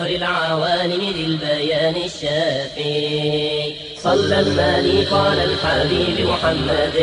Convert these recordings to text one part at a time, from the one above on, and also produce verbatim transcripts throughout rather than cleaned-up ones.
فخر العوالم ذي البيان الشافي. صلى الملك على الحبيب محمد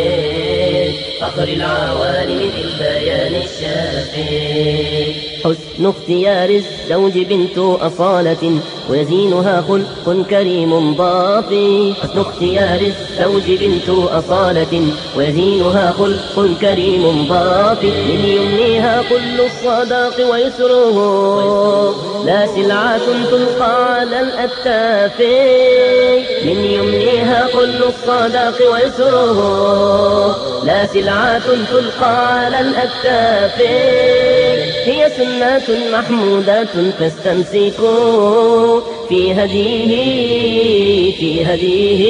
فخر العوالم ذي البيان الشافي. حسن اختيار الزوج بنت أصالة ويزينها خلق كريم ضافي. حسن اختيار الزوج بنت أصالة ويزينها خلق كريم ضافي. من يمنيها كل الصداق ويسره لا سلعة تلقى على الأكتاف. من يمنيها كل الصداق ويسره لا سلعة تلقى على الأكتاف. هي سنة محمودة فاستمسكوا في هديه في هديه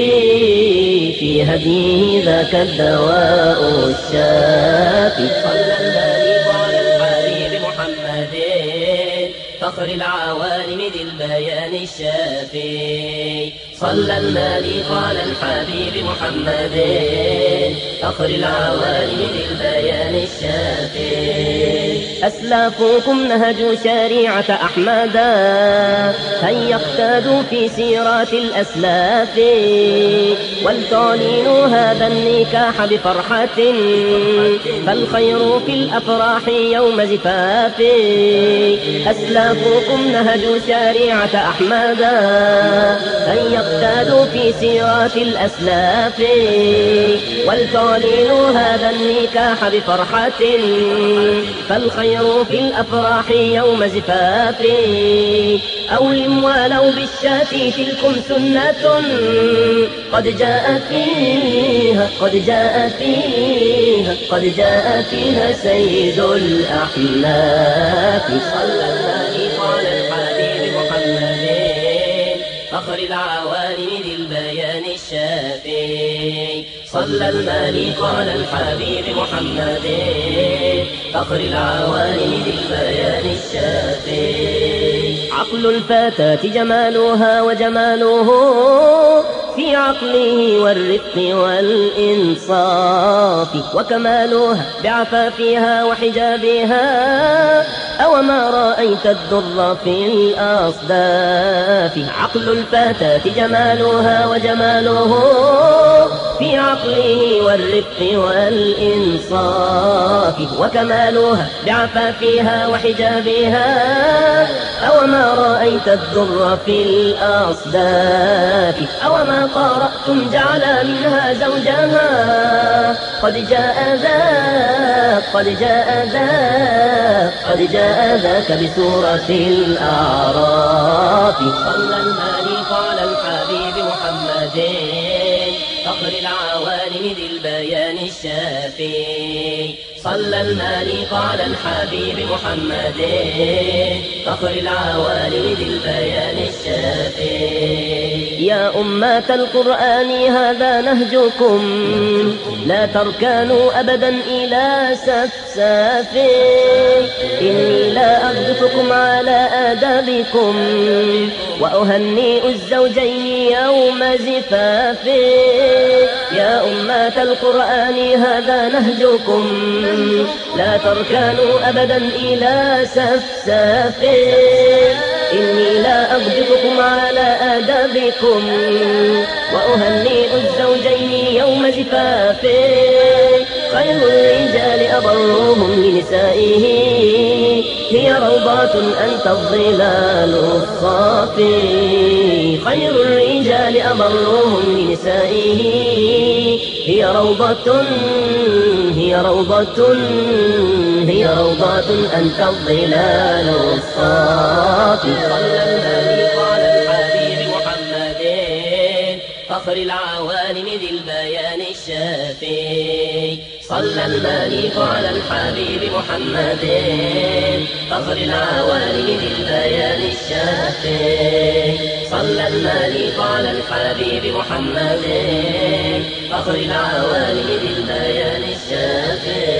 في هديه ذاك الدواء الشافي. صلى الملك على الحبيب محمد فخر العوالم ذي البيان الشافي. صلى الملك على الحبيب محمد فخر العوالم ذي البيان الشافي. أسلافكم نهجوا شريعة أحمدا هيا اقتادوا في سيرات الأسلاف. ولتعلنوا هذا النكاح بفرحة فالخير في الأفراح يوم زفاف. أسلافكم نهجوا شريعة أحمدا هيا اقتادوا في سيرات الأسلاف. ولتعلنوا هذا النكاح بفرحة فالخير في الأفراح يوم زفاف. أولم ولو بالشاة تلكم سنة قد جاء فيها قد جاء فيها قد جاء فيها سيد الأحلاف. صلى الملك على الحبيب محمد فخر العوالم ذي البيان الشافي. صلى الملك على الحبيب محمد فخر العوالم ذي البيان الشافي. عقل الفتاة جمالها وجماله في عقله والرفق والإنصاف. وكمالها بعفافها وحجابها أوما رأيت الدر في الأصداف. عقل الفتاة جمالها وجماله في عقله والرفق والإنصاف. وكمالها بعفافها وحجابها أوما رأيت الدر في الأصداف. أوما قرأتم جعل منها زوجها قد جاء ذاك قد جاء ذاك قد جاء ذاك بسورة الأعراف. صلى الملك على الحبيب محمد فخر العوالم ذي البيان الشافي. صلى الملك على الحبيب محمد فخر العوالم ذي البيان الشافي. يا أمة القرآن هذا نهجكم لا تركنوا أبدا إلى سفساف. إني لا أغدفكم على آدابكم وأهنئ الزوجين يوم زفاف. يا أمة القرآن هذا نهجكم لا تركنوا أبدا إلى سفساف. إني لا أغضبكم على آدابكم وأهنئ الزوجين يوم زفاف. خير الرجال أبرهم لنسائه هي روضات أنت الظلال الصافي. خير الرجال أبرهم لنسائه هي روضة هي روضة هي روضة أنت الظلال الصافي. صلى الملك على الحبيب محمد فخر العوالم ذي البيان الشافي. صلى الملك على الحبيب محمد فخر العوالم ذي البيان الشافي. صلى الملك على الحبيب محمد فخر العوالم ذي البيان الشافي.